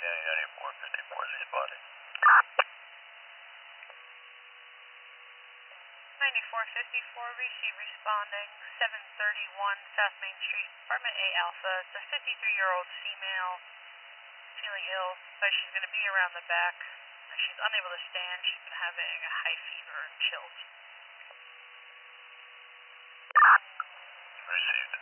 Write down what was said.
Unit 454 is spotted. 9454, receive responding 731 South Main Street, apartment A Alpha. It's a 53-year-old female, feeling ill, but she's going to be around the back. She's unable to stand. She's been having a high fever and chills. Received.